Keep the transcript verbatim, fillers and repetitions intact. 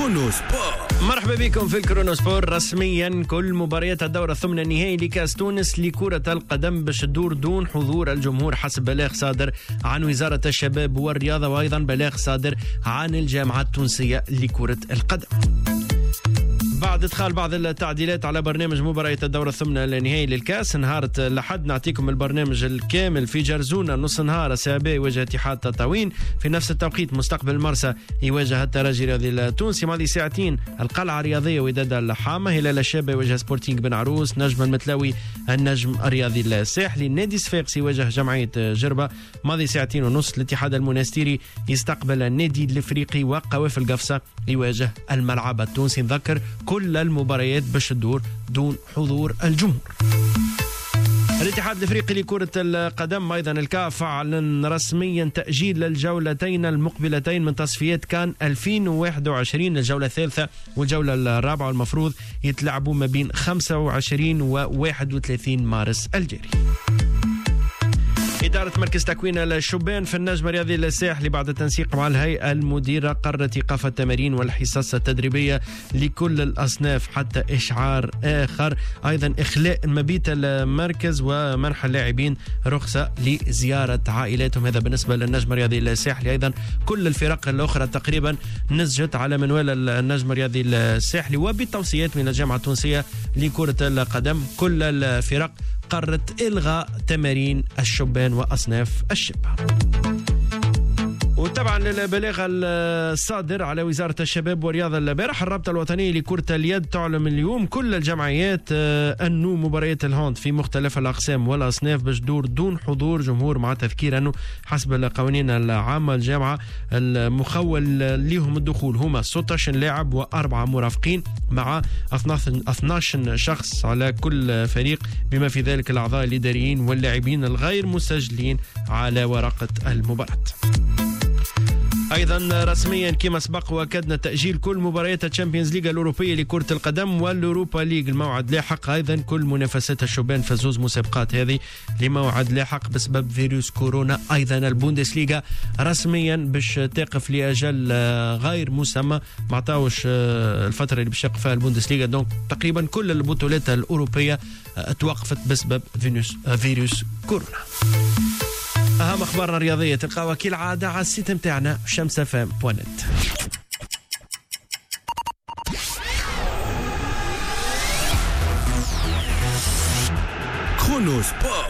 كرونوسبور. مرحبا بكم في الكرونوسبور. رسميا كل مباريات الدورة الثمن النهائي لكأس تونس لكرة القدم باش تدور دون حضور الجمهور حسب بلاغ صادر عن وزارة الشباب والرياضة، وأيضا بلاغ صادر عن الجامعة التونسية لكرة القدم. بعد ادخال بعض التعديلات على برنامج مباريات الدورة الثمن النهائي للكاس نهار لحد نعطيكم البرنامج الكامل في جرزونة نص نهار سابي يواجه اتحاد تطاوين، في نفس التوقيت مستقبل مرسى يواجه الترجي الرياضي التونسي، ماضي ساعتين القلعة الرياضية وداد الحامة، هلال الشابة يواجه سبورتينغ بن عروس، نجم المتلاوي النجم الرياضي الساحلي، نادي صفاقسي يواجه جمعية جربة، ماضي ساعتين ونص الاتحاد المنستيري يستقبل النادي الافريقي، وقوافل قفصة يواجه الملعب التونسي. نذكر كل المباريات باش تدور دون حضور الجمهور. الاتحاد الافريقي لكرة القدم ايضا الكاف اعلن رسميا تأجيل الجولتين المقبلتين من تصفيات كان ألفين وواحد وعشرين، الجولة الثالثة والجولة الرابعة، والمفروض يتلعبوا ما بين خمسة وعشرين و واحد وثلاثين مارس الجاري. إدارة مركز تكوين الشبان في النجم الرياضي الساحلي بعد التنسيق مع الهيئة المديرة قررت إيقاف التمارين والحصص التدريبية لكل الأصناف حتى إشعار آخر، أيضا إخلاء مبيت المركز ومنح اللاعبين رخصة لزيارة عائلاتهم. هذا بالنسبة للنجم الرياضي الساحلي. أيضا كل الفرق الأخرى تقريبا نسجت على منوال النجم الرياضي الساحلي، وبالتوصيات من الجامعة التونسية لكرة القدم كل الفرق قررت إلغاء تمارين الشبان وأصناف الشبه. وطبعا للبلاغ الصادر على وزارة الشباب والرياضة البارح، الرابطة الوطنية لكرة اليد تعلم اليوم كل الجمعيات أنه مباريات الهاند في مختلف الأقسام والأصناف باش دور دون حضور جمهور، مع تذكير أنه حسب القوانين العامة الجامعة المخول لهم الدخول هما ستة عشر لاعب وأربعة مرافقين مع اثني عشر شخص على كل فريق، بما في ذلك الأعضاء الإداريين واللاعبين الغير مسجلين على ورقة المباراة. ايضا رسميا كما سبق واكدنا تاجيل كل مباريات الشامبيونز ليج الاوروبيه لكره القدم والأوروبا ليج الموعد لاحق، ايضا كل منافسات الشبان في زوز مسابقات هذه لموعد لاحق بسبب فيروس كورونا. ايضا البوندسليغا رسميا باش تقف لاجل غير مسمى، ما عطاوش الفتره اللي باش يقف فيها البوندسليغا، دونك تقريبا كل البطولات الاوروبيه توقفت بسبب فيروس كورونا. أهم أخبارنا الرياضية تلقاوها كالعادة على السيت متاعنا شمس اف ام دوت نت. كرونوسبور.